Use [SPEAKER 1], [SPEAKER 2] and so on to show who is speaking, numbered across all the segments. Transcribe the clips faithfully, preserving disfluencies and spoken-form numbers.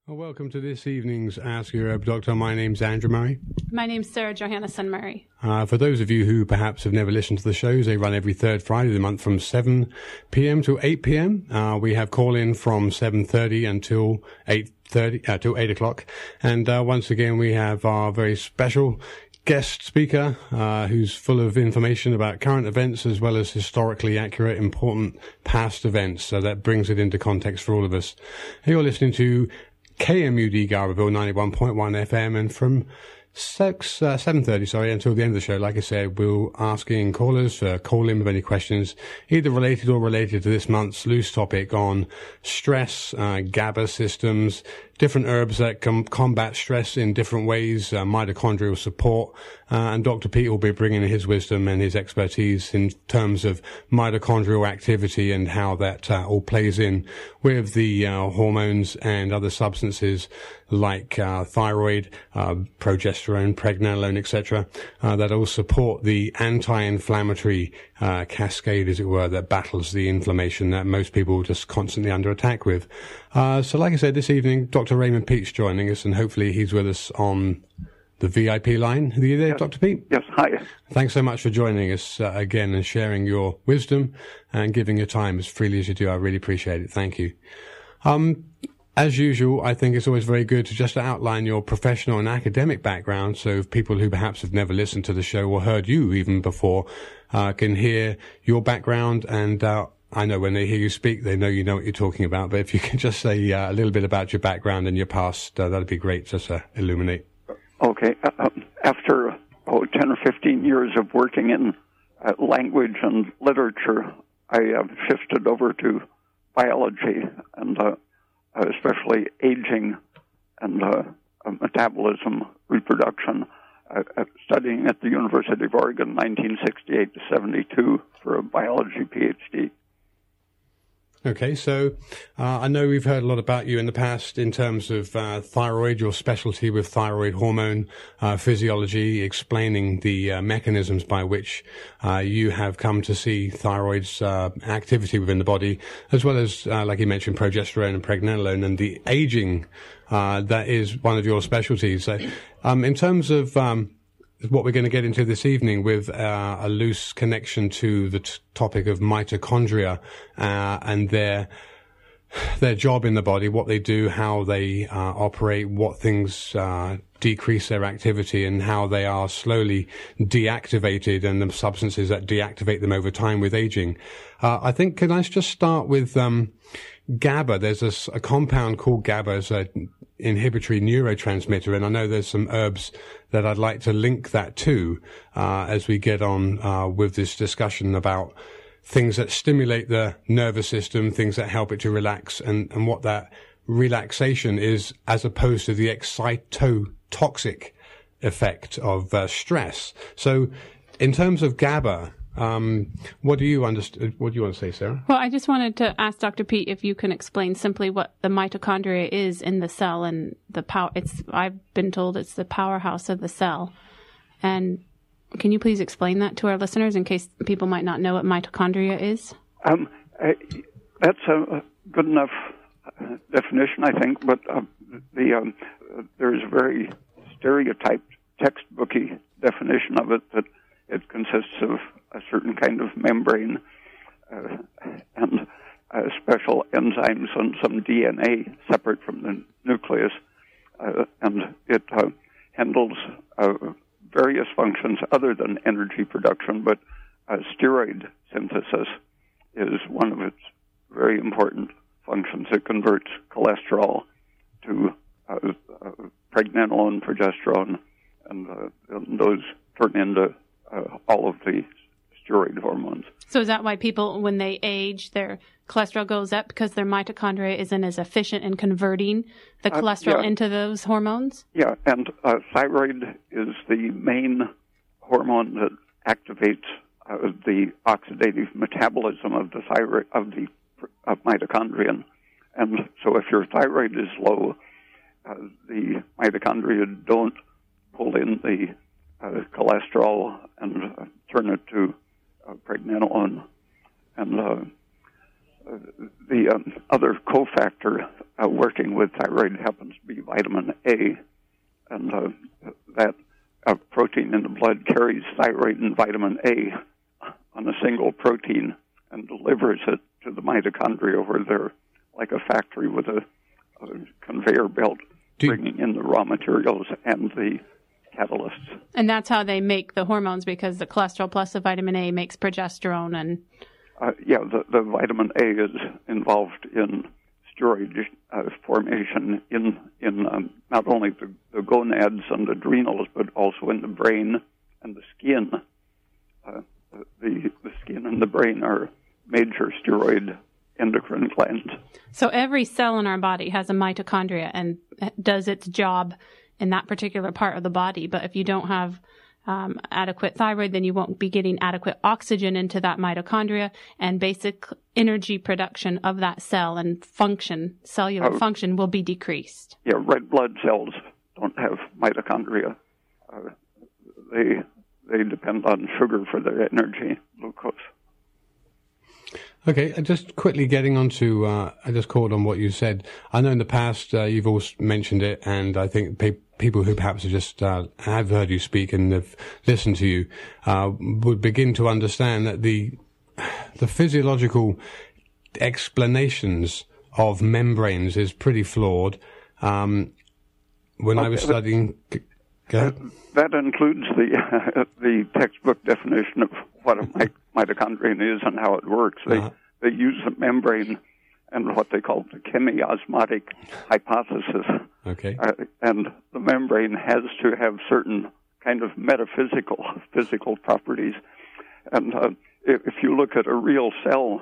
[SPEAKER 1] Well, welcome to this evening's Ask Your Herb Doctor. My name's Andrew Murray.
[SPEAKER 2] My name's Sarah Johannesson Murray.
[SPEAKER 1] Uh, for those of you who perhaps have never listened to the shows, they run every third Friday of the month from seven p.m. to eight p.m. Uh, we have call-in from seven thirty until eight thirty, uh, till eight o'clock. And uh, once again, we have our very special guest speaker uh, who's full of information about current events as well as historically accurate, important past events. So that brings it into context for all of us. You're listening to K M U D Garberville ninety-one point one F M, and from six, uh, seven thirty, sorry, until the end of the show, like I said, we'll asking callers to call in with any questions, either related or related to this month's loose topic on stress, uh, GABA systems, different herbs that can combat stress in different ways, uh, mitochondrial support, uh, and Doctor Pete will be bringing his wisdom and his expertise in terms of mitochondrial activity and how that uh, all plays in with the uh, hormones and other substances like uh, thyroid, uh, progesterone, pregnenolone, et cetera, uh, that all support the anti-inflammatory uh, cascade, as it were, that battles the inflammation that most people are just constantly under attack with. Uh, so like I said, this evening, Doctor Raymond Pete's joining us, and hopefully he's with us on the V I P line. Are you there, yes. Doctor Pete?
[SPEAKER 3] Yes, hi.
[SPEAKER 1] Thanks so much for joining us uh, again and sharing your wisdom and giving your time as freely as you do. I really appreciate it. Thank you. Um, as usual, I think it's always very good to just outline your professional and academic background, so people who perhaps have never listened to the show or heard you even before uh, can hear your background. And uh, I know when they hear you speak, they know you know what you're talking about. But if you can just say uh, a little bit about your background and your past, uh, that'd be great, just to illuminate.
[SPEAKER 3] Okay. Uh, after oh, ten or fifteen years of working in uh, language and literature, I uh, shifted over to biology and uh, especially aging and uh, uh, metabolism, reproduction, uh, uh, studying at the University of Oregon nineteen sixty-eight to seventy-two for a biology P H D.
[SPEAKER 1] Okay, so uh, I know we've heard a lot about you in the past in terms of uh, thyroid, your specialty with thyroid hormone uh, physiology, explaining the uh, mechanisms by which uh, you have come to see thyroid's uh, activity within the body, as well as, uh, like you mentioned, progesterone and pregnenolone, and the aging uh, that is one of your specialties. So, um, in terms of um, what we're going to get into this evening with uh, a loose connection to the t- topic of mitochondria uh, and their their job in the body, what they do, how they uh, operate, what things uh, decrease their activity, and how they are slowly deactivated, and the substances that deactivate them over time with aging. Uh, I think, can I just start with um, GABA? There's a, a compound called GABA as a inhibitory neurotransmitter, and I know there's some herbs that I'd like to link that to uh, as we get on uh, with this discussion about things that stimulate the nervous system, things that help it to relax, and, and what that relaxation is as opposed to the excitotoxic effect of uh, stress. So in terms of GABA, Um, what do you understand? What do you want to say, Sarah?
[SPEAKER 2] Well, I just wanted to ask Doctor Pete if you can explain simply what the mitochondria is in the cell and the power. It's I've been told it's the powerhouse of the cell, and can you please explain that to our listeners in case people might not know what mitochondria is?
[SPEAKER 3] Um, I, that's a good enough definition, I think. But uh, the um, there's a very stereotyped, textbooky definition of it that it consists of a certain kind of membrane uh, and uh, special enzymes and some D N A separate from the nucleus, uh, and it uh, handles uh, various functions other than energy production, but uh, steroid synthesis is one of its very important functions. It converts cholesterol to uh, uh, pregnenolone, progesterone, and, uh, and those turn into uh, all of the steroid hormones.
[SPEAKER 2] So is that why people, when they age, their cholesterol goes up because their mitochondria isn't as efficient in converting the cholesterol uh, yeah. into those hormones?
[SPEAKER 3] Yeah, and uh, thyroid is the main hormone that activates uh, the oxidative metabolism of the thyroid of the of mitochondria. And so if your thyroid is low, uh, the mitochondria don't pull in the uh, cholesterol and uh, turn it to uh, pregnenolone. And uh, the um, other cofactor uh, working with thyroid happens to be vitamin A, and uh, that uh, protein in the blood carries thyroid and vitamin A on a single protein and delivers it to the mitochondria, where they're like a factory with a, a conveyor belt
[SPEAKER 1] Do
[SPEAKER 3] bringing in the raw materials and the catalysts.
[SPEAKER 2] And that's how they make the hormones, because the cholesterol plus the vitamin A makes progesterone. And
[SPEAKER 3] uh, yeah, the, the vitamin A is involved in steroid uh, formation in in um, not only the, the gonads and adrenals, but also in the brain and the skin. Uh, the the skin and the brain are major steroid endocrine glands.
[SPEAKER 2] So every cell in our body has a mitochondria and does its job in that particular part of the body. But if you don't have um, adequate thyroid, then you won't be getting adequate oxygen into that mitochondria, and basic energy production of that cell and function, cellular uh, function, will be decreased.
[SPEAKER 3] Yeah, red blood cells don't have mitochondria. Uh, they they depend on sugar for their energy, glucose.
[SPEAKER 1] Okay, just quickly getting on to, uh, I just caught on what you said. I know in the past uh, you've also mentioned it, and I think pe- people who perhaps have just uh, have heard you speak and have listened to you uh, would begin to understand that the the physiological explanations of membranes is pretty flawed. Um, when okay, I was studying... Go ahead.
[SPEAKER 3] That includes the uh, the textbook definition of what a mi- mitochondrion is and how it works. They uh-huh. they use a membrane and what they call the chemiosmotic hypothesis.
[SPEAKER 1] Okay.
[SPEAKER 3] Uh, and the membrane has to have certain kind of metaphysical physical properties. And uh, if, if you look at a real cell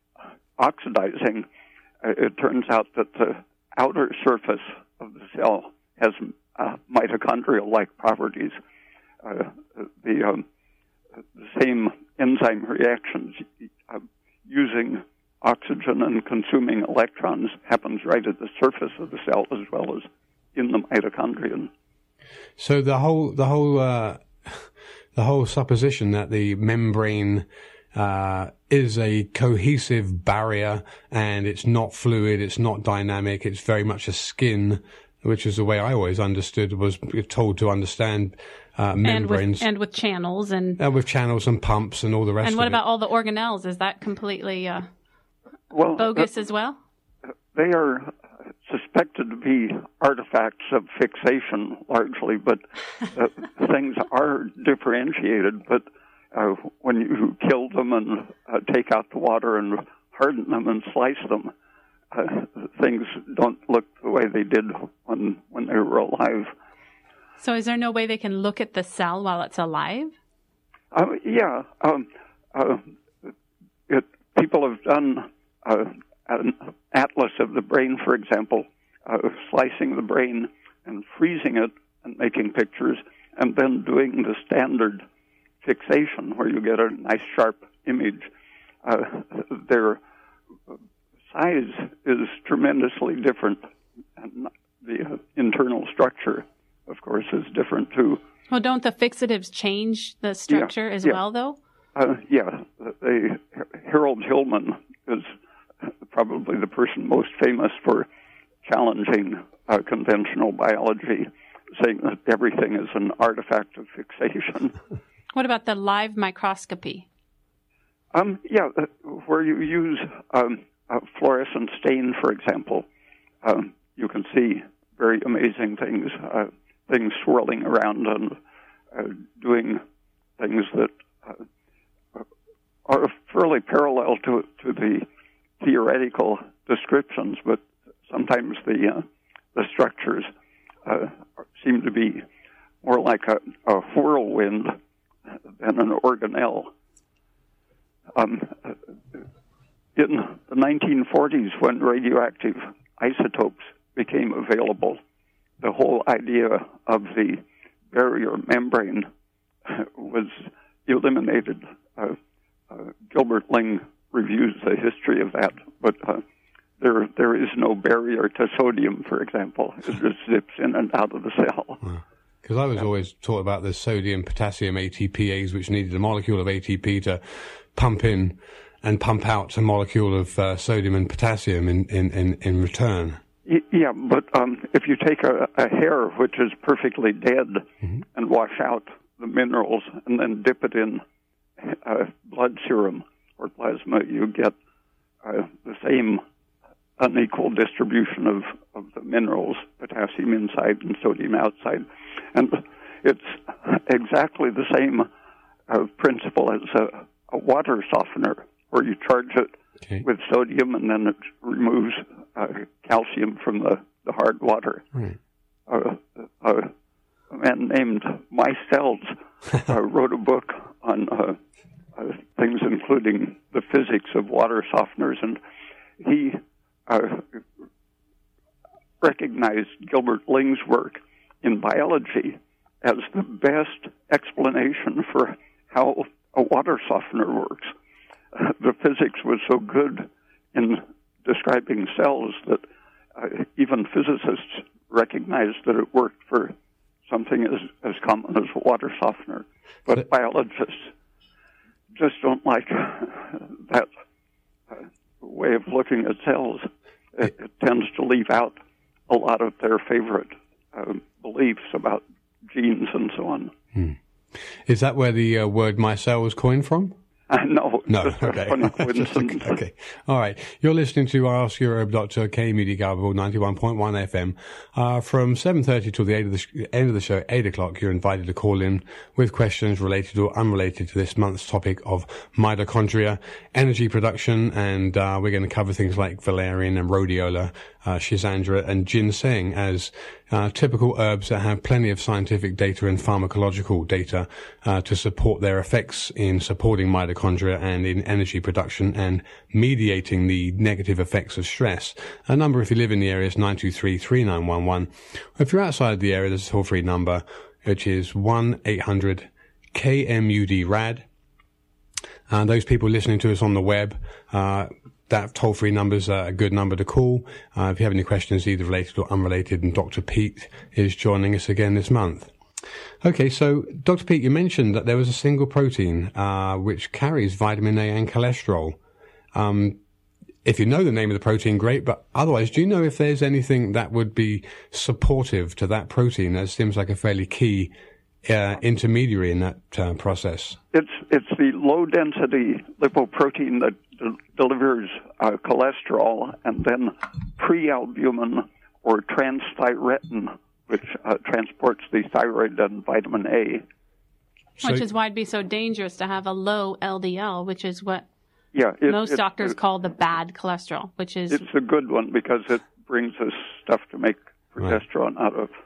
[SPEAKER 3] oxidizing, uh, it turns out that the outer surface of the cell has Uh, mitochondrial-like properties. Uh, the, um, the same enzyme reactions uh, using oxygen and consuming electrons happens right at the surface of the cell as well as in the mitochondrion.
[SPEAKER 1] So the whole the whole uh, the whole supposition that the membrane uh, is a cohesive barrier and it's not fluid, it's not dynamic, it's very much a skin, which is the way I always understood, was told to understand uh, membranes.
[SPEAKER 2] And with, and with channels. And
[SPEAKER 1] and with channels and pumps and all the rest of it.
[SPEAKER 2] And what about all the organelles? Is that completely uh,
[SPEAKER 3] well,
[SPEAKER 2] bogus
[SPEAKER 3] uh,
[SPEAKER 2] as well?
[SPEAKER 3] They are suspected to be artifacts of fixation largely, but uh, things are differentiated. But uh, when you kill them and uh, take out the water and harden them and slice them, Uh, things don't look the way they did when when they were alive.
[SPEAKER 2] So is there no way they can look at the cell while it's alive?
[SPEAKER 3] Uh, yeah. Um, uh, it, people have done uh, an atlas of the brain, for example, uh, slicing the brain and freezing it and making pictures, and then doing the standard fixation where you get a nice sharp image. Uh, they're size is tremendously different, and the uh, internal structure, of course, is different too.
[SPEAKER 2] Well, don't the fixatives change the structure
[SPEAKER 3] yeah,
[SPEAKER 2] as
[SPEAKER 3] yeah.
[SPEAKER 2] well, though?
[SPEAKER 3] Uh, yeah, the, Harold Hillman is probably the person most famous for challenging uh, conventional biology, saying that everything is an artifact of fixation.
[SPEAKER 2] What about the live microscopy?
[SPEAKER 3] Um, yeah, uh, where you use um, a fluorescent stain, for example, um, you can see very amazing things, uh, things swirling around and uh, doing things that uh, are fairly parallel to to the theoretical descriptions, but sometimes the uh, the structures uh, seem to be more like a, a whirlwind than an organelle. Um, in the nineteen forties, when radioactive isotopes became available, the whole idea of the barrier membrane was eliminated. Uh, uh, Gilbert Ling reviews the history of that, but uh, there there is no barrier to sodium, for example. It just zips in and out of the cell.
[SPEAKER 1] Because I was yeah. always taught about the sodium, potassium A T P As, which needed a molecule of A T P to pump in and pump out a molecule of uh, sodium and potassium in, in, in, in return.
[SPEAKER 3] Yeah, but um, if you take a, a hair which is perfectly dead mm-hmm. and wash out the minerals and then dip it in uh, blood serum or plasma, you get uh, the same unequal distribution of, of the minerals, potassium inside and sodium outside. And it's exactly the same uh, principle as a, a water softener, where you charge it okay. with sodium and then it removes uh, calcium from the, the hard water.
[SPEAKER 1] Right.
[SPEAKER 3] Uh, uh, a man named Mycells uh, wrote a book on uh, uh, things including the physics of water softeners, and he uh, recognized Gilbert Ling's work in biology as the best explanation for how a water softener works. Uh, the physics was so good in describing cells that uh, even physicists recognized that it worked for something as, as common as a water softener. But, but biologists just don't like that uh, way of looking at cells. It, it tends to leave out a lot of their favorite uh, beliefs about genes and so on.
[SPEAKER 1] Hmm. Is that where the uh, word mycel was coined from?
[SPEAKER 3] Uh, no,
[SPEAKER 1] no,
[SPEAKER 3] just
[SPEAKER 1] okay.
[SPEAKER 3] a funny coincidence.
[SPEAKER 1] okay, all right. You're listening to Ask Your Herb Doctor, K M U D Garberville, ninety-one point one F M. Uh, from seven thirty till the end of the, sh- end of the show, eight o'clock, you're invited to call in with questions related or unrelated to this month's topic of mitochondria, energy production, and uh, we're going to cover things like valerian and rhodiola, uh, schizandra, and ginseng as uh, typical herbs that have plenty of scientific data and pharmacological data uh, to support their effects in supporting mitochondria and in energy production and mediating the negative effects of stress. A number, if you live in the area, is nine two three, three nine one one. If you're outside the area, there's a toll-free number, which is one eight hundred K M U D R A D. And those people listening to us on the web, uh, that toll-free number is a good number to call. Uh, if you have any questions, either related or unrelated, and Doctor Pete is joining us again this month. Okay, so Doctor Pete, you mentioned that there was a single protein uh, which carries vitamin A and cholesterol. Um, if you know the name of the protein, great, but otherwise, do you know if there's anything that would be supportive to that protein? That seems like a fairly key uh, intermediary in that uh, process. It's
[SPEAKER 3] it's the low-density lipoprotein that de- delivers uh, cholesterol, and then prealbumin or transthyretin, which uh, transports the thyroid and vitamin A.
[SPEAKER 2] So, which is why it'd be so dangerous to have a low L D L, which is what
[SPEAKER 3] yeah, it,
[SPEAKER 2] most
[SPEAKER 3] it,
[SPEAKER 2] doctors
[SPEAKER 3] it,
[SPEAKER 2] call the bad cholesterol, which is...
[SPEAKER 3] It's a good one because it brings us stuff to make progesterone right. out of.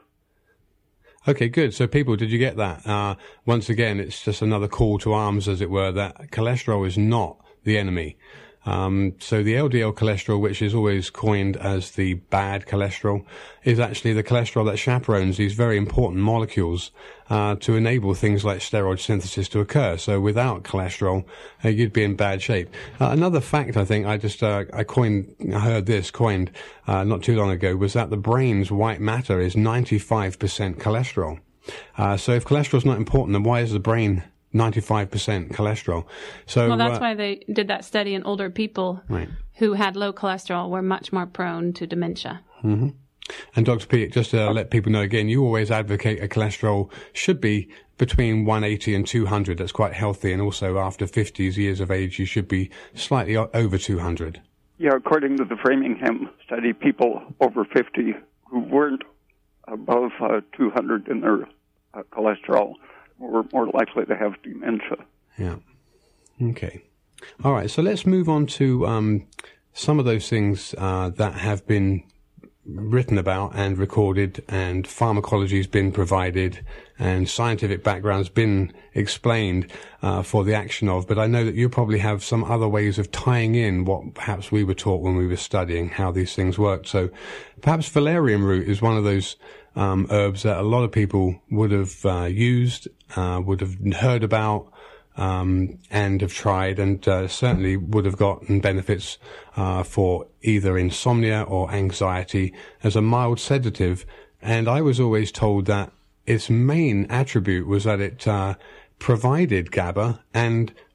[SPEAKER 1] Okay, good. So people, did you get that? Uh, once again, it's just another call to arms, as it were, that cholesterol is not the enemy. Um, so the L D L cholesterol, which is always coined as the bad cholesterol, is actually the cholesterol that chaperones these very important molecules uh, to enable things like steroid synthesis to occur. So without cholesterol, uh, you'd be in bad shape. Uh, another fact, I think, I just uh, I coined, I heard this coined uh, not too long ago, was that the brain's white matter is ninety-five percent cholesterol. Uh, so if cholesterol is not important, then why is the brain ninety-five percent cholesterol? So
[SPEAKER 2] well, that's
[SPEAKER 1] uh,
[SPEAKER 2] why they did that study in older people
[SPEAKER 1] right.
[SPEAKER 2] who had low cholesterol were much more prone to dementia.
[SPEAKER 1] Mm-hmm. And Doctor Pete, just to let people know again, you always advocate a cholesterol should be between one eighty and two hundred. That's quite healthy, and also after fifty years of age, you should be slightly over two hundred.
[SPEAKER 3] Yeah, according to the Framingham study, people over fifty who weren't above uh, two hundred in their uh, cholesterol were more likely to have dementia.
[SPEAKER 1] Yeah. Okay. All right. So let's move on to um, some of those things uh, that have been written about and recorded, and pharmacology has been provided, and scientific background's been explained uh, for the action of. But I know that you probably have some other ways of tying in what perhaps we were taught when we were studying how these things worked. So perhaps valerian root is one of those um, herbs that a lot of people would have uh, used, uh, would have heard about, um, and have tried, and uh, certainly would have gotten benefits uh, for either insomnia or anxiety as a mild sedative. And I was always told that its main attribute was that it uh, provided GABA and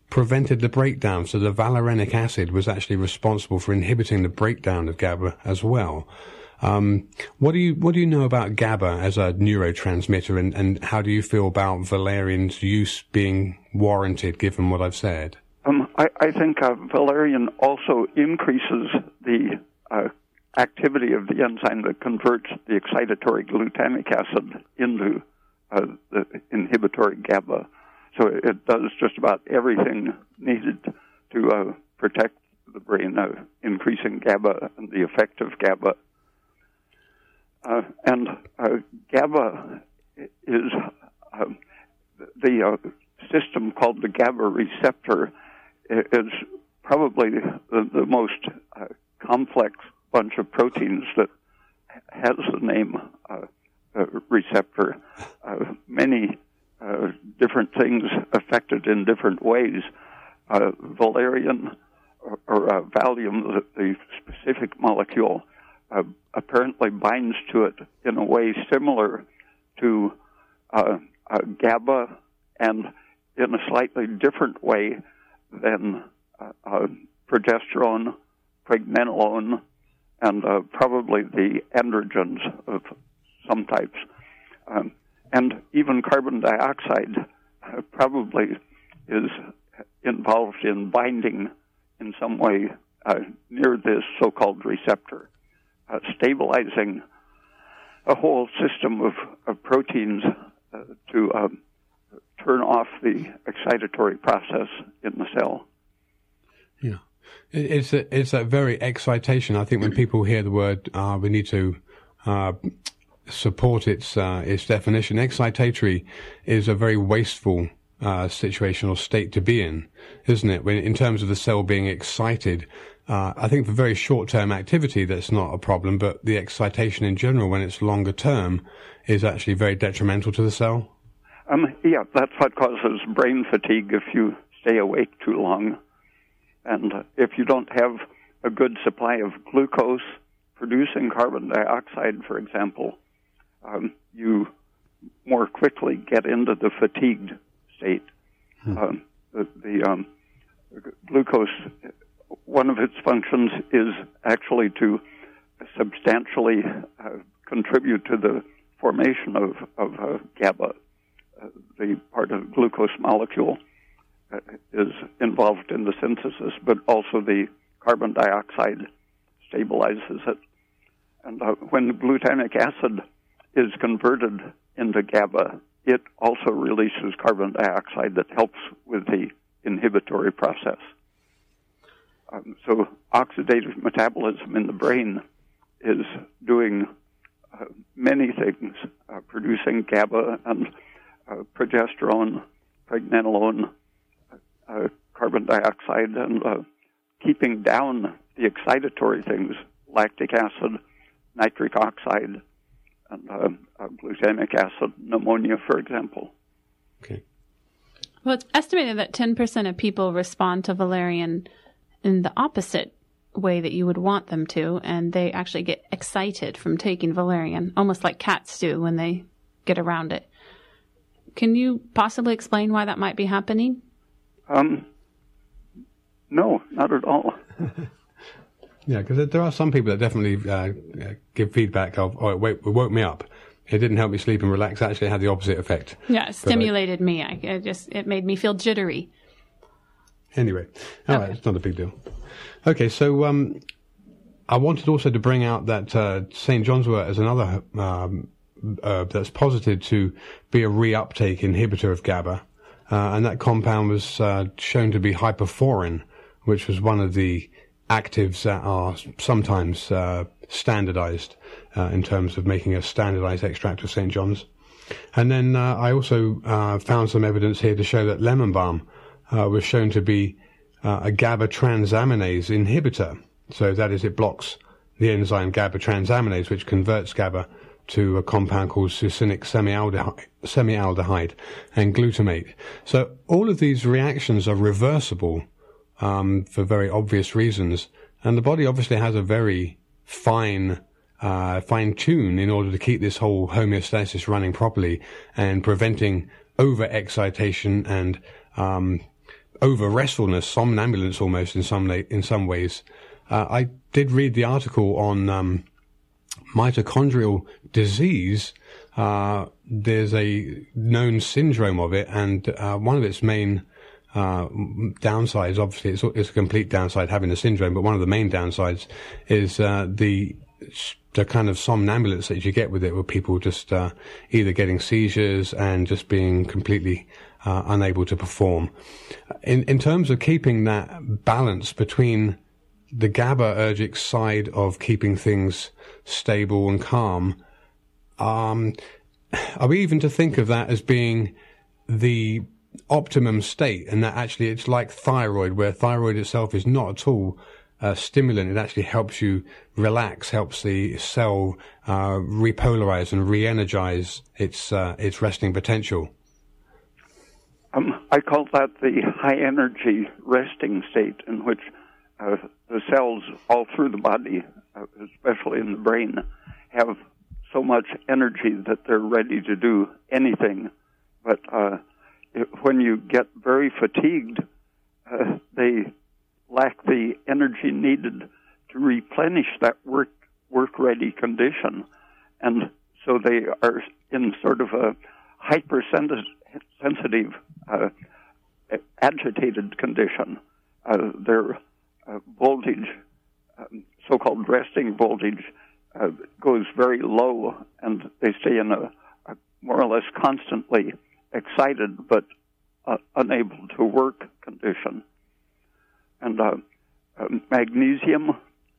[SPEAKER 1] prevented the breakdown. So the valerianic acid was actually responsible for inhibiting the breakdown of GABA as well. Um, what do you what do you know about GABA as a neurotransmitter, and, and how do you feel about valerian's use being warranted, given what I've said?
[SPEAKER 3] Um, I, I think uh, valerian also increases the uh, activity of the enzyme that converts the excitatory glutamic acid into uh, the inhibitory GABA. So it does just about everything needed to uh, protect the brain, uh, increasing GABA and the effect of GABA. Uh, and uh, GABA is uh, the uh, system called the GABA receptor is probably the, the most uh, complex bunch of proteins that has the name uh, uh, receptor. Uh, many uh, different things affected in different ways. Uh, valerian or, or uh, Valium, the, the specific molecule, Uh, apparently binds to it in a way similar to uh, uh, GABA, and in a slightly different way than uh, uh, progesterone, pregnenolone, and uh, probably the androgens of some types. Um, and even carbon dioxide uh, probably is involved in binding in some way uh, near this so-called receptor. Uh, stabilizing a whole system of, of proteins uh, to um, turn off the excitatory process in the cell.
[SPEAKER 1] Yeah, it, it's a, it's that very excitation. I think when people hear the word, uh, we need to uh, support its uh, its definition. Excitatory is a very wasteful uh, situation or state to be in, isn't it? When in terms of the cell being excited. Uh, I think for very short-term activity, that's not a problem, but the excitation in general, when it's longer term, is actually very detrimental to the cell.
[SPEAKER 3] Um, yeah, that's what causes brain fatigue if you stay awake too long. And uh, if you don't have a good supply of glucose producing carbon dioxide, for example, um, you more quickly get into the fatigued state. Hmm. Um, the the um, glucose... One of its functions is actually to substantially uh, contribute to the formation of, of uh, GABA. Uh, the part of the glucose molecule uh, is involved in the synthesis, but also the carbon dioxide stabilizes it. And uh, when glutamic acid is converted into GABA, it also releases carbon dioxide that helps with the inhibitory process. Um, so oxidative metabolism in the brain is doing uh, many things, uh, producing GABA and uh, progesterone, pregnenolone, uh, carbon dioxide, and uh, keeping down the excitatory things, lactic acid, nitric oxide, and uh, uh, glutamic acid, pneumonia, for example.
[SPEAKER 1] Okay.
[SPEAKER 2] Well, it's estimated that ten percent of people respond to valerian in the opposite way that you would want them to, and they actually get excited from taking valerian, almost like cats do when they get around it. Can you possibly explain why that might be happening?
[SPEAKER 3] Um, no, not at all.
[SPEAKER 1] Yeah, because there are some people that definitely uh, give feedback of, oh, wait, it woke me up. It didn't help me sleep and relax. Actually, it had the opposite effect.
[SPEAKER 2] Yeah, it stimulated I, me. I, I just it made me feel jittery.
[SPEAKER 1] Anyway, all okay. right, it's not a big deal. Okay, so um, I wanted also to bring out that uh, Saint John's wort as another um, herb that's posited to be a reuptake inhibitor of GABA, uh, and that compound was uh, shown to be hyperforin, which was one of the actives that are sometimes uh, standardized uh, in terms of making a standardized extract of Saint John's. And then uh, I also uh, found some evidence here to show that lemon balm Uh, was shown to be uh, a GABA transaminase inhibitor. So that is, it blocks the enzyme GABA transaminase, which converts GABA to a compound called succinic semialdehyde, semialdehyde and glutamate. So all of these reactions are reversible um, for very obvious reasons. And the body obviously has a very fine uh, fine tune in order to keep this whole homeostasis running properly and preventing over-excitation and um, over restfulness, somnambulance almost in some in some ways. Uh, I did read the article on um, mitochondrial disease. Uh, there's a known syndrome of it, and uh, one of its main uh, downsides, obviously, it's, it's a complete downside having the syndrome, but one of the main downsides is uh, the the kind of somnambulance that you get with it, where people just uh, either getting seizures and just being completely uh, unable to perform. In in terms of keeping that balance between the GABAergic side of keeping things stable and calm, um, are we even to think of that as being the optimum state, and that actually it's like thyroid, where thyroid itself is not at all a stimulant? It actually helps you relax, helps the cell uh, repolarize and re-energize its uh, its resting potential.
[SPEAKER 3] Um, I call that the high-energy resting state, in which uh, the cells all through the body, uh, especially in the brain, have so much energy that they're ready to do anything. But uh, it, when you get very fatigued, uh, they lack the energy needed to replenish that work work-ready condition. And so they are in sort of a hypersensitive, uh, agitated condition. Uh, their uh, voltage, um, so-called resting voltage, uh, goes very low, and they stay in a, a more or less constantly excited but uh, unable to work condition. And uh, uh, magnesium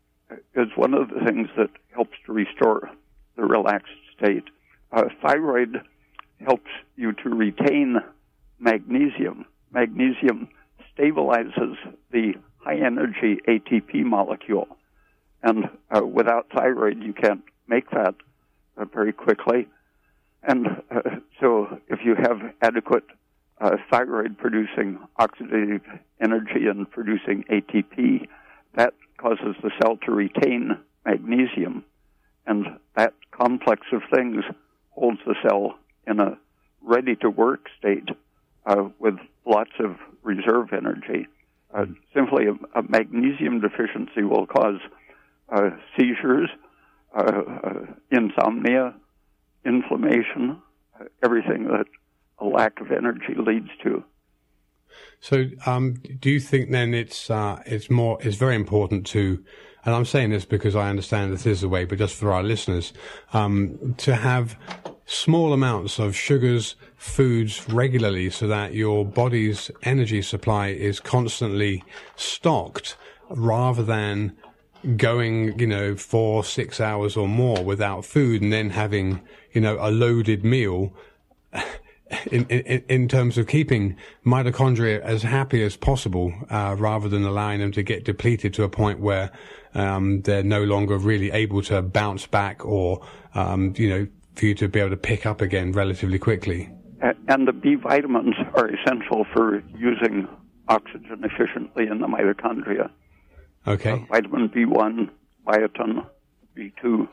[SPEAKER 3] is one of the things that helps to restore the relaxed state. Uh, thyroid helps you to retain magnesium. Magnesium stabilizes the high-energy A T P molecule. And uh, without thyroid, you can't make that uh, very quickly. And uh, so if you have adequate uh, thyroid-producing oxidative energy and producing A T P, that causes the cell to retain magnesium. And that complex of things holds the cell in a ready-to-work state uh, with lots of reserve energy. Uh, simply a, a magnesium deficiency will cause uh, seizures, uh, uh, insomnia, inflammation, uh, everything that a lack of energy leads to.
[SPEAKER 1] So, um, do you think then it's uh, it's more it's very important to, and I'm saying this because I understand this is the way, but just for our listeners, um, to have small amounts of sugars, foods regularly, so that your body's energy supply is constantly stocked, rather than going, you know, four, six hours or more without food and then having, you know, a loaded meal. In, in, in terms of keeping mitochondria as happy as possible, uh, rather than allowing them to get depleted to a point where um, they're no longer really able to bounce back, or um, you know, for you to be able to pick up again relatively quickly.
[SPEAKER 3] And the B vitamins are essential for using oxygen efficiently in the mitochondria.
[SPEAKER 1] Okay.
[SPEAKER 3] Uh, vitamin B one, biotin, B two.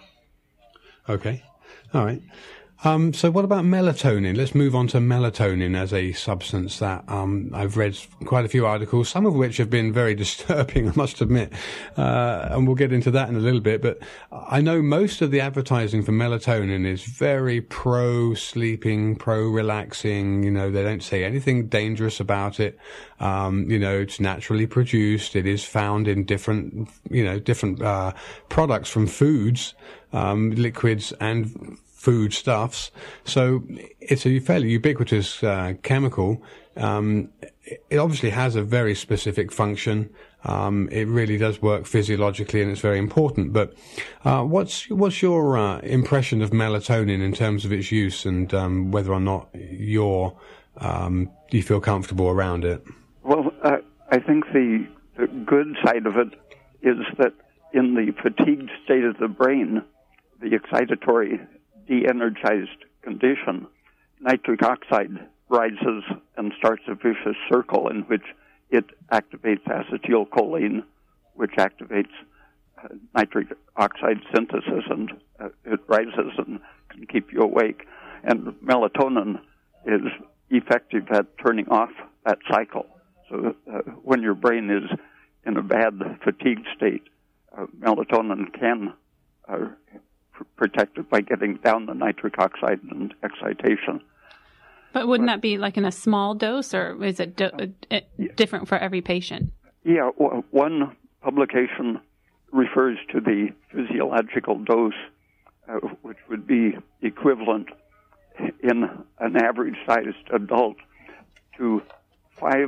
[SPEAKER 1] Okay. All right. Um, so what about melatonin? Let's move on to melatonin as a substance that um, I've read quite a few articles, some of which have been very disturbing, I must admit. Uh, and we'll get into that in a little bit. But I know most of the advertising for melatonin is very pro-sleeping, pro-relaxing. You know, they don't say anything dangerous about it. Um, you know, it's naturally produced. It is found in different, you know, different uh, products from foods, um, liquids and foodstuffs. So it's a fairly ubiquitous uh, chemical. Um, it obviously has a very specific function. Um, it really does work physiologically, and it's very important. But uh, what's what's your uh, impression of melatonin in terms of its use, and um, whether or not you're um, you feel comfortable around it?
[SPEAKER 3] Well, uh, I think the, the good side of it is that in the fatigued state of the brain, the excitatory de-energized condition, nitric oxide rises and starts a vicious circle in which it activates acetylcholine, which activates uh, nitric oxide synthesis, and uh, it rises and can keep you awake. And melatonin is effective at turning off that cycle. So that, uh, when your brain is in a bad fatigue state, uh, melatonin can uh, pr- protect it by getting down the nitric oxide and excitation.
[SPEAKER 2] But wouldn't that be like in a small dose, or is it do- uh, different for every patient?
[SPEAKER 3] Yeah, w- one publication refers to the physiological dose, uh, which would be equivalent in an average-sized adult to five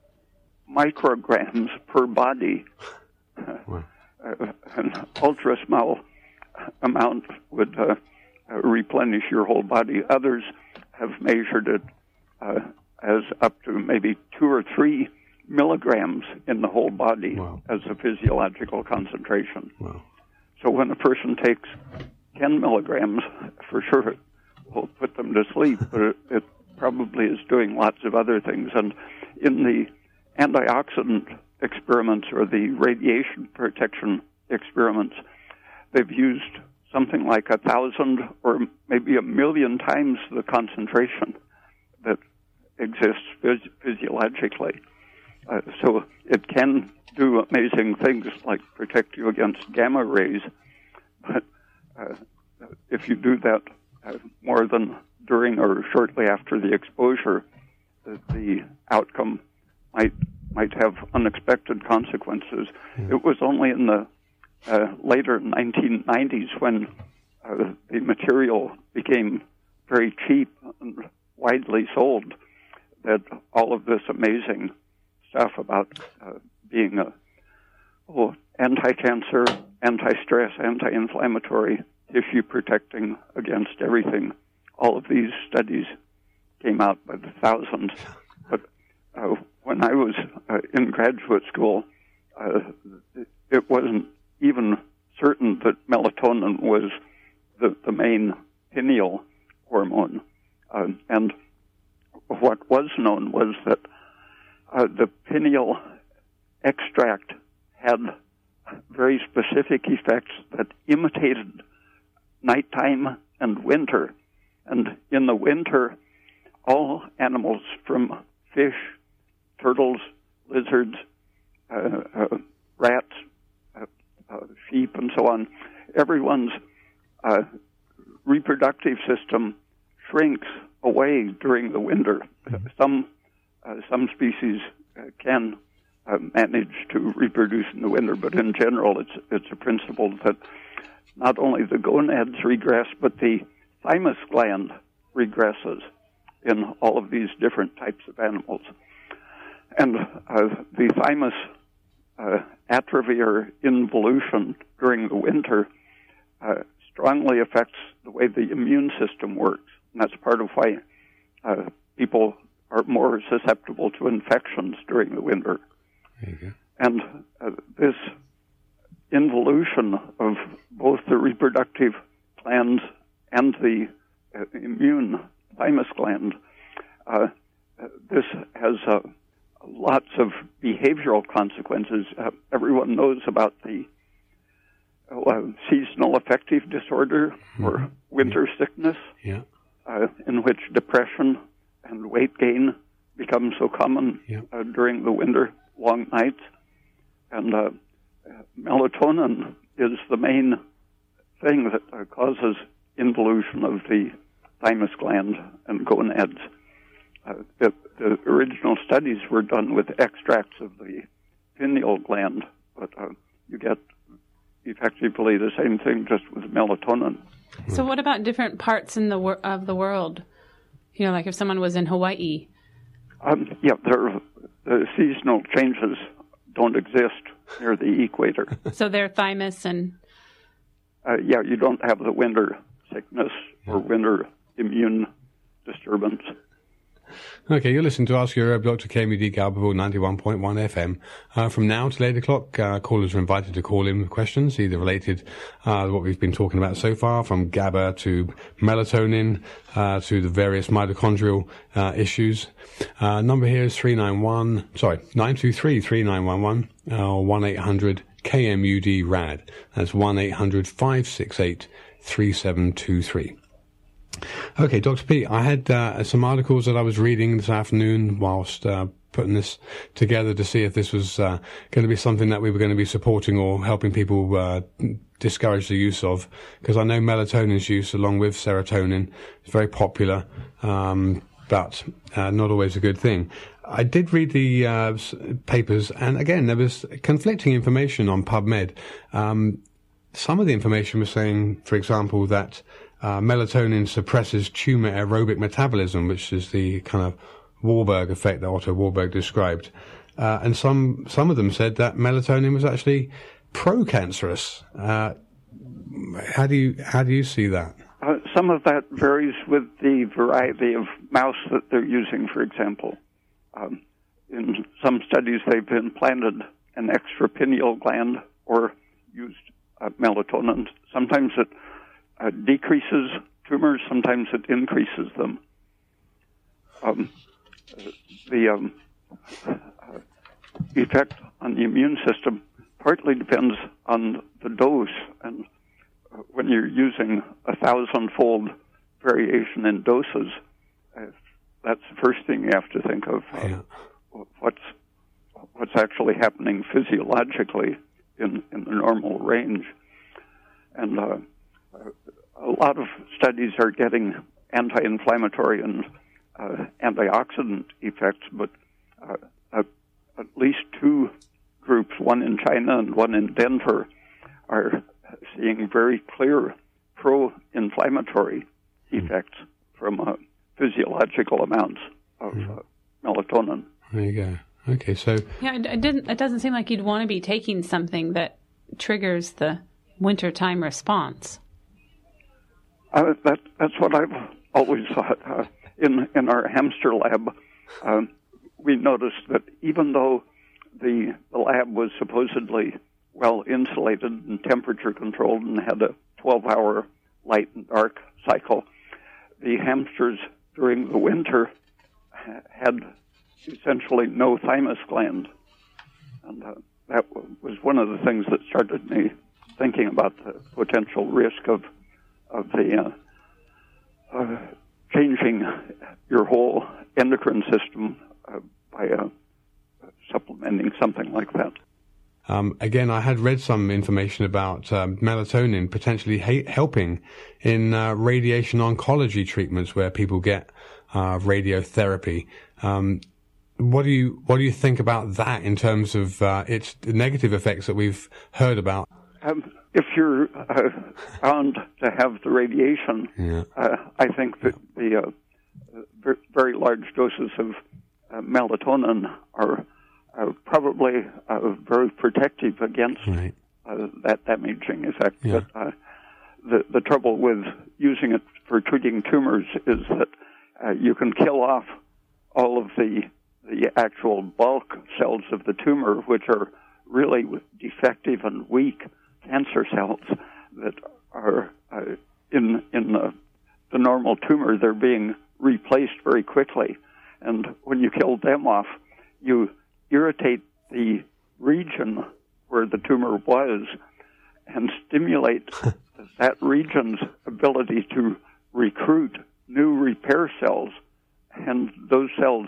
[SPEAKER 3] micrograms per body.
[SPEAKER 1] Wow.
[SPEAKER 3] Uh, an ultra-small amount would uh, uh, replenish your whole body. Others have measured it uh, as up to maybe two or three milligrams in the whole body. Wow. As a physiological concentration.
[SPEAKER 1] Wow.
[SPEAKER 3] So when a person takes ten milligrams, for sure it will put them to sleep, but it, it probably is doing lots of other things. And in the antioxidant experiments or the radiation protection experiments, they've used something like a thousand or maybe a million times the concentration that exists phys- physiologically. Uh, so it can do amazing things like protect you against gamma rays, but uh, if you do that uh, more than during or shortly after the exposure, the, the outcome might might have unexpected consequences. Mm. It was only in the uh, later nineteen nineties when uh, the material became very cheap and widely sold that all of this amazing stuff about uh, being a oh, anti-cancer, anti-stress, anti-inflammatory, tissue protecting against everything. All of these studies came out by the thousands. But uh, when I was uh, in graduate school, uh, it wasn't even certain that melatonin was the, the main pineal hormone. Uh, and what was known was that uh, the pineal extract had very specific effects that imitated nighttime and winter. And in the winter, all animals from fish, turtles, lizards, uh, uh, rats, uh, uh, sheep, and so on, everyone's uh, reproductive system shrinks away during the winter. Mm-hmm. Some uh, some species uh, can uh, manage to reproduce in the winter, but in general, it's it's a principle that not only the gonads regress, but the thymus gland regresses in all of these different types of animals. And uh, the thymus uh, atrophy or involution during the winter uh, strongly affects the way the immune system works. And that's part of why uh, people are more susceptible to infections during the winter.
[SPEAKER 1] There you go.
[SPEAKER 3] And uh, this involution of both the reproductive glands and the uh, immune thymus gland, uh, uh, this has uh, lots of behavioral consequences. Uh, everyone knows about the uh, seasonal affective disorder or mm-hmm. winter yeah. sickness,
[SPEAKER 1] yeah.
[SPEAKER 3] uh, in which depression and weight gain become so common yeah. uh, during the winter long nights. And uh, melatonin is the main thing that uh, causes involution of the thymus gland and gonads. Uh, the, the original studies were done with extracts of the pineal gland, but uh, you get effectively the same thing just with melatonin.
[SPEAKER 2] So what about different parts in the wor- of the world? You know, like if someone was in Hawaii.
[SPEAKER 3] Um, yeah, there, the seasonal changes don't exist near the equator.
[SPEAKER 2] So their thymus and...
[SPEAKER 3] Uh, yeah, you don't have the winter sickness or winter immune disturbance.
[SPEAKER 1] Okay, you're listening to Ask Your Herb, Doctor K M U D Galbaville ninety-one point one F M. Uh, from now till eight o'clock, uh, callers are invited to call in with questions, either related uh, to what we've been talking about so far, from GABA to melatonin, uh, to the various mitochondrial uh, issues. Uh, number here is three nine one, sorry, nine two three, three nine one one, or one eight hundred K M U D R A D. That's one eight hundred, five six eight, three seven two three. Okay, Doctor P, I had uh, some articles that I was reading this afternoon whilst uh, putting this together to see if this was uh, going to be something that we were going to be supporting or helping people uh, discourage the use of, because I know melatonin's use along with serotonin is very popular, um, but uh, not always a good thing. I did read the uh, papers, and again, there was conflicting information on PubMed. Um, some of the information was saying, for example, that uh, melatonin suppresses tumor aerobic metabolism, which is the kind of Warburg effect that Otto Warburg described. Uh, and some some of them said that melatonin was actually pro-cancerous. Uh, how do you how do you see that?
[SPEAKER 3] Uh, some of that varies with the variety of mouse that they're using, for example. Um, in some studies, they've implanted an extrapineal gland or used uh, melatonin. Sometimes it uh, decreases tumors, sometimes it increases them. Um, the um, uh, effect on the immune system partly depends on the dose, and uh, when you're using a thousand-fold variation in doses, uh, that's the first thing you have to think of. Uh, yeah. What's what's actually happening physiologically in, in the normal range. And uh, a lot of studies are getting anti-inflammatory and uh, antioxidant effects, but uh, at, at least two groups, one in China and one in Denver, are seeing very clear pro-inflammatory effects mm. from uh, physiological amounts of mm. uh, melatonin.
[SPEAKER 1] There you go. Okay, so
[SPEAKER 2] yeah, it, it didn't. It doesn't seem like you'd want to be taking something that triggers the wintertime response.
[SPEAKER 3] Uh, that that's what I've always thought. Uh, in in our hamster lab, uh, we noticed that even though the the lab was supposedly well insulated and temperature controlled and had a twelve hour light and dark cycle, the hamsters during the winter had essentially no thymus gland. And uh, that w- was one of the things that started me thinking about the potential risk of of the uh, uh, changing your whole endocrine system uh, by uh, supplementing something like that.
[SPEAKER 1] Um, again, I had read some information about um, melatonin potentially ha- helping in uh, radiation oncology treatments where people get uh, radiotherapy. Um, what do you what do you think about that in terms of uh, its negative effects that we've heard about?
[SPEAKER 3] Um, if you're uh, bound to have the radiation, yeah. uh, I think that the uh, very large doses of uh, melatonin are uh, probably uh, very protective against right. uh, that damaging effect. Yeah. But uh, the the trouble with using it for treating tumors is that uh, you can kill off all of the the actual bulk cells of the tumor, which are really defective and weak cancer cells that are uh, in in the, the normal tumor. They're being replaced very quickly, and when you kill them off, you irritate the region where the tumor was and stimulate that region's ability to recruit new repair cells, and those cells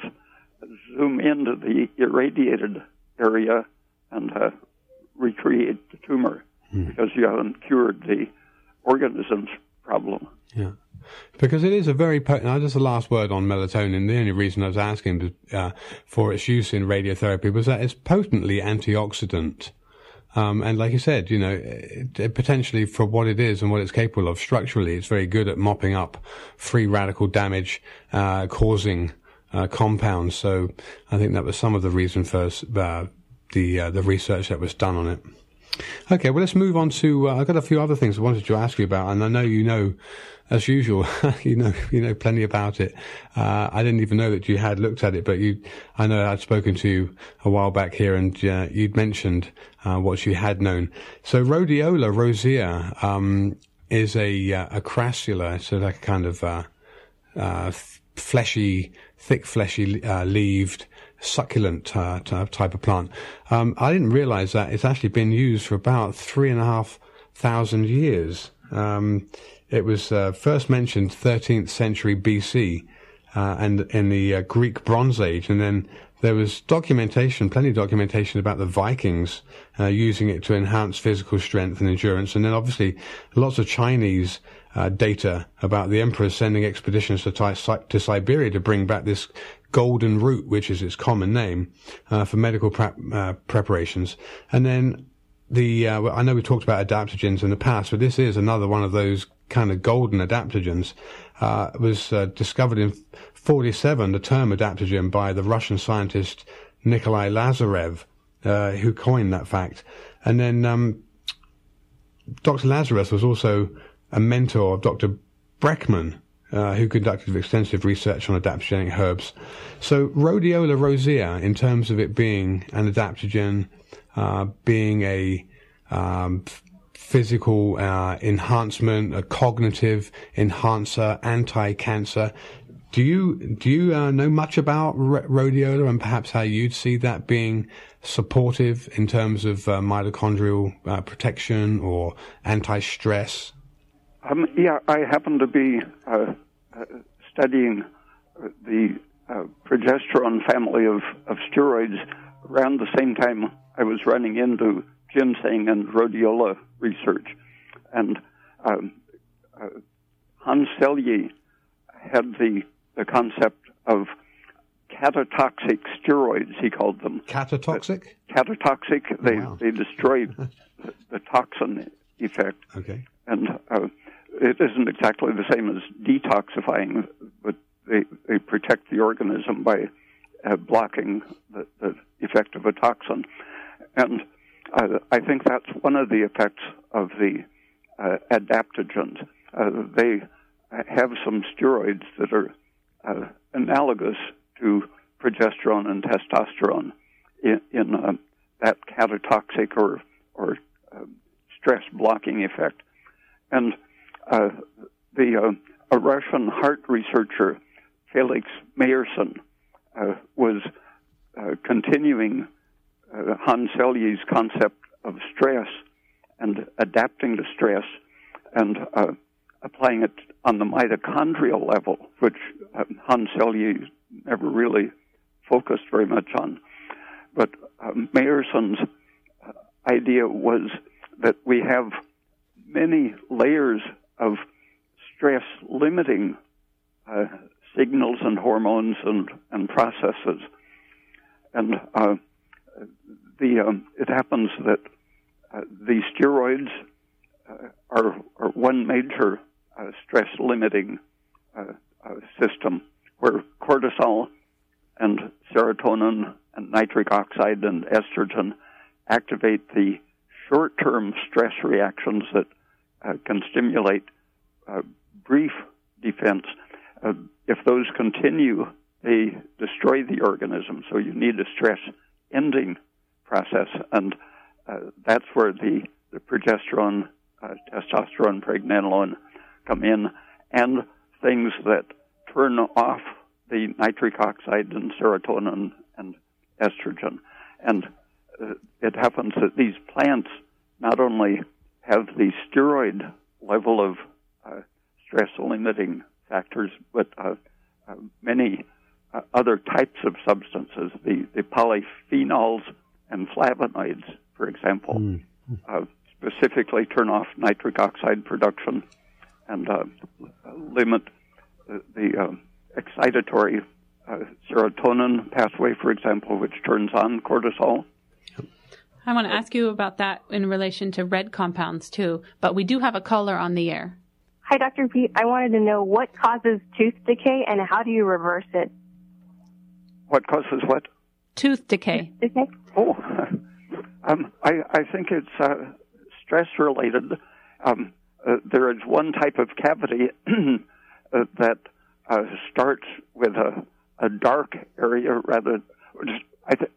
[SPEAKER 3] zoom into the irradiated area and uh, recreate the tumor hmm. because you haven't cured the organism's problem.
[SPEAKER 1] Yeah, because it is a very potent. Now, just the last word on melatonin. The only reason I was asking uh, for its use in radiotherapy was that it's potently antioxidant. Um, and like you said, you know, it, it potentially for what it is and what it's capable of structurally, it's very good at mopping up free radical damage, uh, causing uh, compounds. So I think that was some of the reason for uh, the uh, the research that was done on it. Okay, well, let's move on to. Uh, I've got a few other things I wanted to ask you about, and I know you know, as usual, you know, you know plenty about it. Uh, I didn't even know that you had looked at it, but you, I know I'd spoken to you a while back here, and uh, you'd mentioned uh, what you had known. So rhodiola rosea um, is a uh, a crassula, so like a kind of uh, uh, fleshy, thick, fleshy uh, leaved. Succulent uh, type of plant. Um, I didn't realize that it's actually been used for about three and a half thousand years. Um, it was uh, first mentioned thirteenth century B C uh, and in the uh, Greek Bronze Age, and then there was documentation, plenty of documentation about the Vikings uh, using it to enhance physical strength and endurance. And then obviously lots of Chinese uh, data about the emperors sending expeditions to, to Siberia to bring back this golden root, which is its common name, uh, for medical prep, uh, preparations. And then the, uh, I know we talked about adaptogens in the past, but this is another one of those kind of golden adaptogens. Uh, it was uh, discovered in forty-seven, the term adaptogen, by the Russian scientist Nikolai Lazarev, uh, who coined that fact. And then um, Doctor Lazarev was also a mentor of Doctor Breckman, uh, who conducted extensive research on adaptogenic herbs. So Rhodiola rosea, in terms of it being an adaptogen, uh, being a um, physical uh, enhancement, a cognitive enhancer, anti-cancer. Do you do you uh, know much about r- rhodiola and perhaps how you'd see that being supportive in terms of uh, mitochondrial uh, protection or anti-stress?
[SPEAKER 3] Um, yeah, I happen to be uh, uh, studying the uh, progesterone family of, of steroids around the same time I was running into ginseng and rhodiola research. And um, uh, Hans Selye had the, the concept of catatoxic steroids, he called them.
[SPEAKER 1] Catatoxic?
[SPEAKER 3] Uh, catatoxic. They,
[SPEAKER 1] wow.
[SPEAKER 3] they destroyed the, the toxin effect.
[SPEAKER 1] Okay.
[SPEAKER 3] And uh, it isn't exactly the same as detoxifying, but they, they protect the organism by uh, blocking the, the effect of a toxin. And uh, I think that's one of the effects of the uh, adaptogens. Uh, they have some steroids that are uh, analogous to progesterone and testosterone in, in uh, that catatoxic or, or uh, stress blocking effect. And uh, the uh, a Russian heart researcher, Felix Meyerson, uh, was uh, continuing uh, Hans Selye's concept of stress and adapting to stress and uh, applying it on the mitochondrial level, which uh, Hans Selye never really focused very much on. But uh, Meyerson's uh, idea was that we have many layers of stress-limiting uh, signals and hormones and, and processes. And uh, the um, it happens that uh, the steroids uh, are, are one major uh, stress-limiting uh, uh, system, where cortisol and serotonin and nitric oxide and estrogen activate the short-term stress reactions that uh, can stimulate uh, brief defense. Uh, if those continue, they destroy the organism, so you need a stress-ending process, and uh, that's where the, the progesterone, uh, testosterone, pregnenolone come in, and things that turn off the nitric oxide and serotonin and estrogen. And uh, it happens that these plants not only have the steroid level of uh, stress-limiting factors, but uh, uh, many uh, other types of substances, the, the polyphenols and flavonoids, for example, mm. uh, specifically turn off nitric oxide production and uh, limit the, the uh, excitatory uh, serotonin pathway, for example, which turns on cortisol.
[SPEAKER 2] I want to ask you about that in relation to red compounds, too, but we do have a caller on the air.
[SPEAKER 4] Hi, Doctor Pete. I wanted to know what causes tooth decay and how do you reverse it?
[SPEAKER 3] What causes what?
[SPEAKER 2] Tooth decay.
[SPEAKER 4] Tooth decay?
[SPEAKER 3] Oh, um, I, I think it's uh, stress-related. Um, uh, there is one type of cavity uh, that uh, starts with a, a dark area rather. I, th-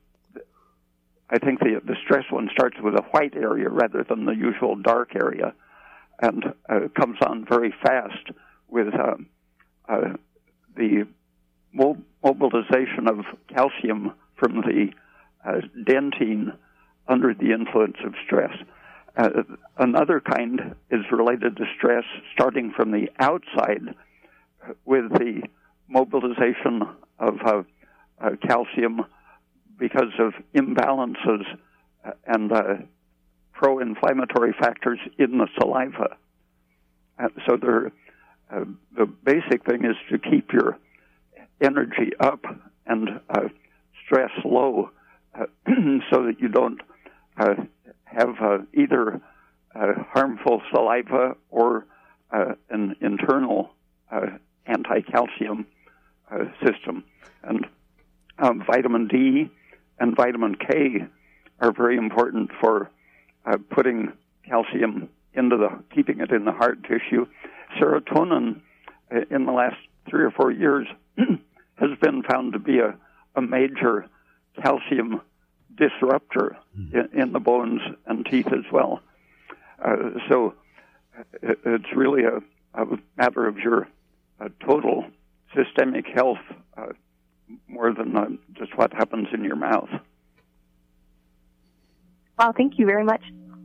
[SPEAKER 3] I think the the stress one starts with a white area rather than the usual dark area, and uh, comes on very fast with um, uh, the mo- mobilization of calcium from the uh, dentine under the influence of stress. Uh, another kind is related to stress starting from the outside with the mobilization of uh, uh, calcium because of imbalances and uh, pro-inflammatory factors in the saliva. Uh, so there, uh, the basic thing is to keep your energy up and uh, stress low uh, so that you don't uh, have uh, either uh, harmful saliva or uh, an internal uh, anti-calcium uh, system. And um, vitamin D and vitamin K are very important for uh, putting calcium into the, keeping it in the heart tissue. Serotonin, uh, in the last three or four years, has been found to be a, a major calcium disruptor in, in the bones and teeth as well. Uh, so it, it's really a, a matter of your uh, total systemic health uh, more than uh, just what happens in your mouth.
[SPEAKER 4] Well, thank you very much.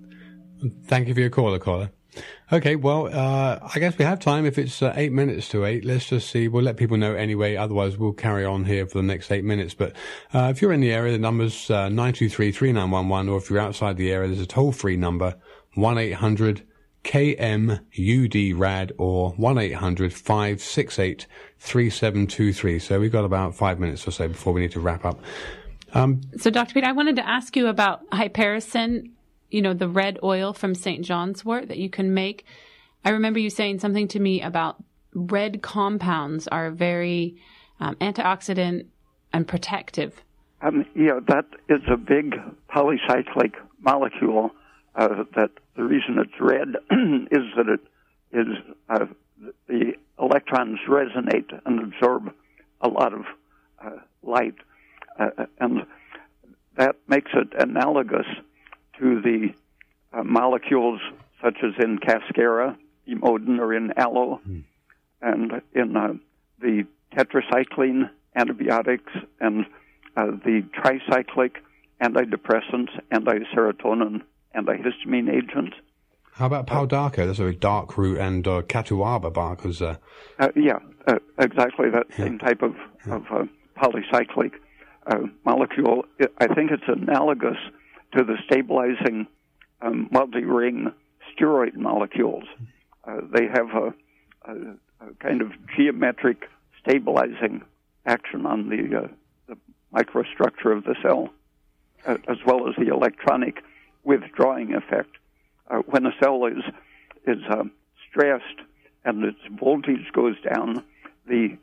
[SPEAKER 1] Thank you for your call, caller. Okay, well, uh, I guess we have time. If it's uh, eight minutes to eight, let's just see. We'll let people know anyway. Otherwise, we'll carry on here for the next eight minutes. But uh, if you're in the area, the number's uh, nine two three, three nine one one. Or if you're outside the area, there's a toll-free number, one eight hundred K M U D R A D or one eight hundred, five six eight, three seven two three. So we've got about five minutes or so before we need to wrap up. Um,
[SPEAKER 2] so, Doctor Pete, I wanted to ask you about hypericin, you know, the red oil from Saint John's wort that you can make. I remember you saying something to me about red compounds are very um, antioxidant and protective.
[SPEAKER 3] Um, yeah, that is a big polycyclic molecule. Uh, that the reason it's red is that it is uh, the electrons resonate and absorb a lot of uh, light, uh, and that makes it analogous to the uh, molecules such as in cascara, emodin, or in aloe, mm. and in uh, the tetracycline antibiotics and uh, the tricyclic antidepressants, anti-serotonin, antihistamine agents.
[SPEAKER 1] How about pau d'arco? That's a very dark root, and uh, catuaba bark is... Uh...
[SPEAKER 3] Uh, yeah, uh, exactly that yeah. same type of, yeah. of uh, polycyclic uh, molecule. I think it's analogous to the stabilizing um, multi-ring steroid molecules. Uh, they have a, a, a kind of geometric stabilizing action on the, uh, the microstructure of the cell, uh, as well as the electronic withdrawing effect. Uh, when a cell is is uh, stressed and its voltage goes down, the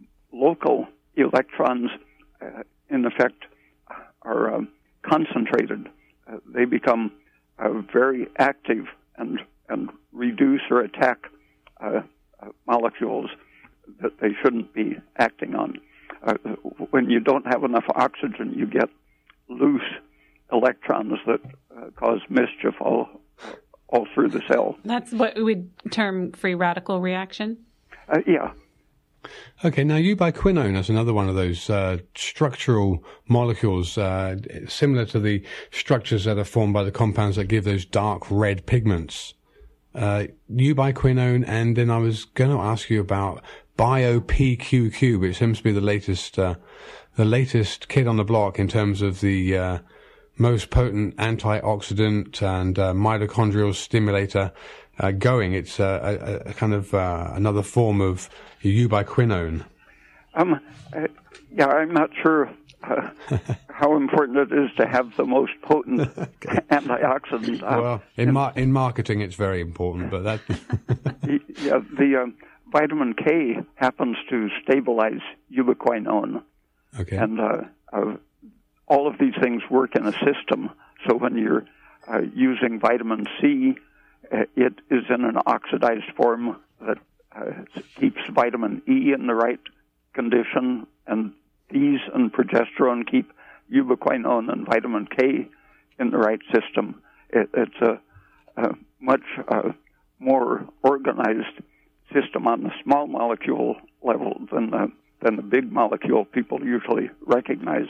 [SPEAKER 3] local electrons, uh, in effect, are uh, concentrated. Uh, they become uh, very active and and reduce or attack uh, uh, molecules that they shouldn't be acting on. Uh, when you don't have enough oxygen, you get loose electrons that uh, cause mischief all all through the cell.
[SPEAKER 2] That's what we would term free radical reaction?
[SPEAKER 3] Uh, yeah.
[SPEAKER 1] Okay, now ubiquinone is another one of those uh, structural molecules uh, similar to the structures that are formed by the compounds that give those dark red pigments. Uh, ubiquinone, and then I was going to ask you about bio-P Q Q, which seems to be the latest uh, the latest kid on the block in terms of the uh, most potent antioxidant and uh, mitochondrial stimulator uh, going. It's uh, a, a kind of uh, another form of ubiquinone.
[SPEAKER 3] Um, uh, yeah, I'm not sure uh, how important it is to have the most potent okay. antioxidant. Uh,
[SPEAKER 1] well, in mar- in marketing, it's very important, but that.
[SPEAKER 3] yeah, the uh, vitamin K happens to stabilize ubiquinone.
[SPEAKER 1] Okay.
[SPEAKER 3] And uh, uh, all of these things work in a system. So when you're uh, using vitamin C, uh, it is in an oxidized form that uh, keeps vitamin E in the right condition, and these and progesterone keep ubiquinone and vitamin K in the right system. It, it's a, a much uh, more organized system on the small molecule level than the, than the big molecule people usually recognize.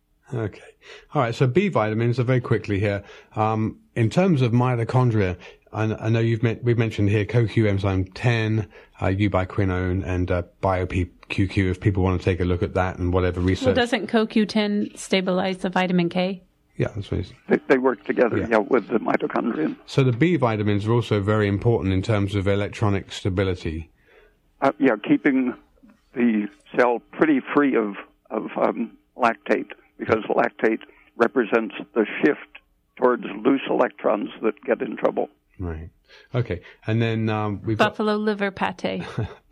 [SPEAKER 1] Okay. All right. So B vitamins are very quickly here. Um, in terms of mitochondria, I, I know you've met, we've mentioned here C O Q enzyme ten, uh, ubiquinone, and uh, BioQ Q. If people want to take a look at that and whatever research.
[SPEAKER 2] Well, doesn't C O Q ten stabilize the vitamin K?
[SPEAKER 1] Yeah, that's what it's.
[SPEAKER 3] They, they work together,
[SPEAKER 1] Yeah.
[SPEAKER 3] yeah, with the mitochondrion.
[SPEAKER 1] So the B vitamins are also very important in terms of electronic stability.
[SPEAKER 3] Uh, yeah, keeping the cell pretty free of of um, lactate, because lactate represents the shift towards loose electrons that get in trouble.
[SPEAKER 1] Right. Okay. And then um, we've
[SPEAKER 2] Buffalo liver pate,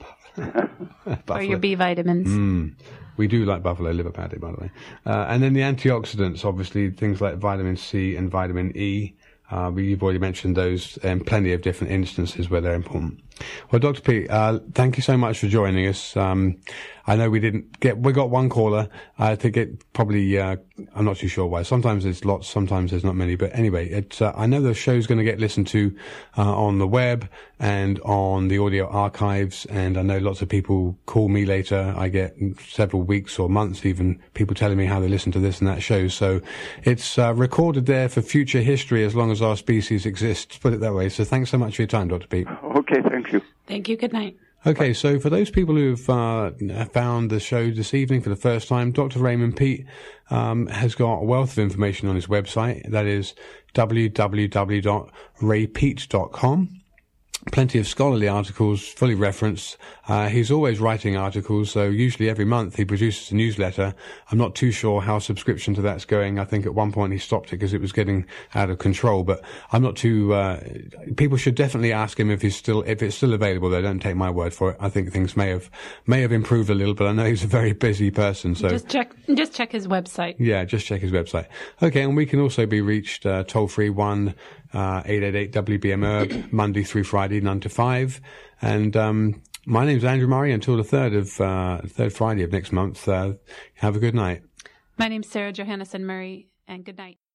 [SPEAKER 1] got
[SPEAKER 2] or your B vitamins.
[SPEAKER 1] Mm. We do like buffalo liver patty, by the way. Uh, and then the antioxidants, obviously, things like vitamin C and vitamin E. Uh, we- you've already mentioned those in plenty of different instances where they're important. Well, Doctor Pete, uh, thank you so much for joining us. Um, I know we didn't get, we got one caller. I think it probably, uh, I'm not too sure why. Sometimes there's lots, sometimes there's not many. But anyway, it's, uh, I know the show's going to get listened to, uh, on the web and on the audio archives. And I know lots of people call me later. I get several weeks or months even people telling me how they listen to this and that show. So it's, uh, recorded there for future history as long as our species exists, put it that way. So thanks so much for your time, Doctor Pete.
[SPEAKER 3] Okay, thank you.
[SPEAKER 2] Thank you. Good night.
[SPEAKER 1] Okay, so for those people who've uh, found the show this evening for the first time, Doctor Raymond Peat um, has got a wealth of information on his website. That is w w w dot ray peat dot com. Plenty of scholarly articles, fully referenced. Uh, he's always writing articles, so usually every month he produces a newsletter. I'm not too sure how subscription to that's going. I think at one point he stopped it because it was getting out of control, but I'm not too, uh, people should definitely ask him if he's still, if it's still available though. Don't take my word for it. I think things may have, may have improved a little, but I know he's a very busy person, so.
[SPEAKER 2] Just check. Just check his website.
[SPEAKER 1] Yeah, just check his website. Okay, and we can also be reached uh, toll free one uh, eight eight eight W B M Herb Monday through Friday nine to five. And um, my name's Andrew Murray. Until the third of uh, third Friday of next month. Uh, have a good night.
[SPEAKER 2] My name's Sarah Johannesson Murray, and good night.